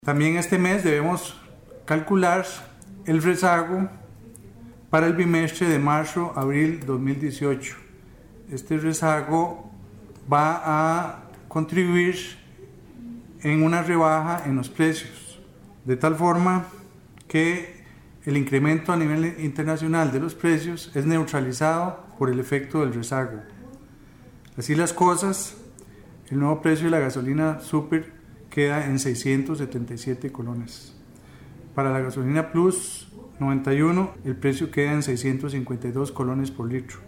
También este mes debemos calcular el rezago para el bimestre de marzo-abril 2018. Este rezago va a contribuir en una rebaja en los precios, de tal forma que el incremento a nivel internacional de los precios es neutralizado por el efecto del rezago. Así las cosas, el nuevo precio de la gasolina super queda en 677 colones. Para la gasolina Plus 91, el precio queda en 652 colones por litro.